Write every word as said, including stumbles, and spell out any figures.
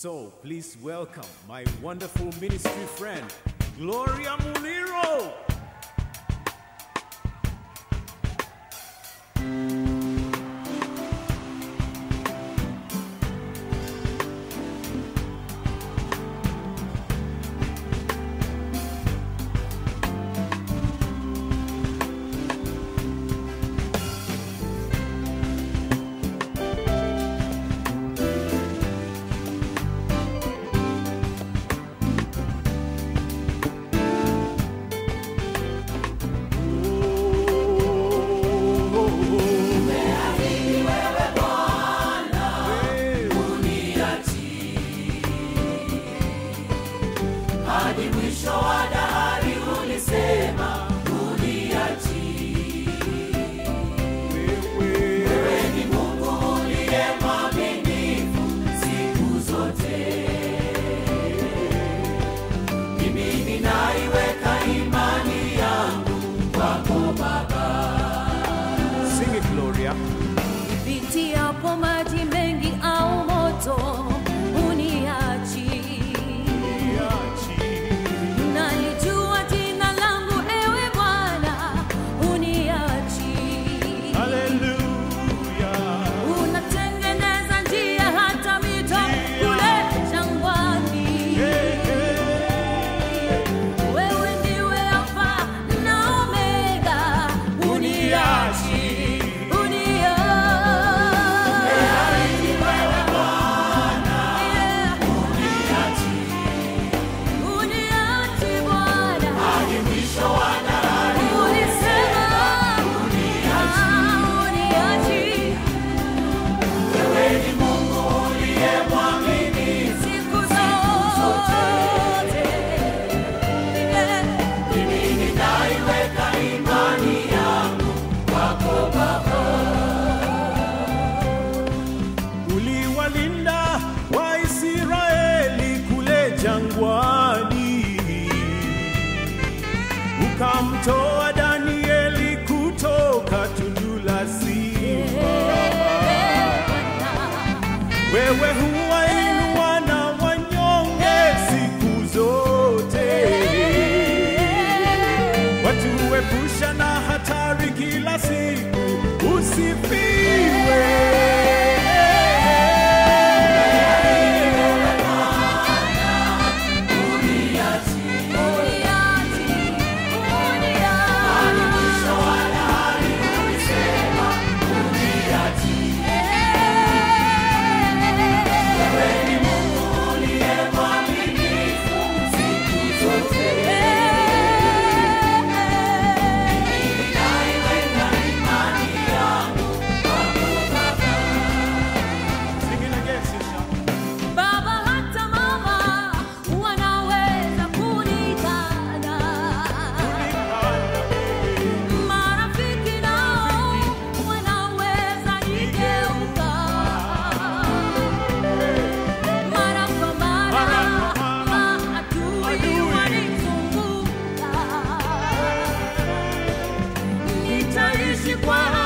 So please welcome my wonderful ministry friend, Gloria Muliro. Hadi mwisho wa dahari ulisema uniachi. Wewe ni Mungu uliye mwaminifu siku zote. Mimi ninaiweka imani yangu kwako Baba. Sing it, Gloria. Nipitiapo maji mengi au moto uniachi. Nalijua jina langu ewe Bwana uniachi. Hallelujah. Unatengeneza njia hata mito kule jangwani. Wewe ndiwe Alfa na Omega uniachi. Uliwalinda Waisraeli kule jangwani, ukamtoa Danieli kutoka tundu la simba. Wewe huwainua na wanyonge siku zote, watuepusha na hatari kila siku. Usifiwe. Nitaishi kwa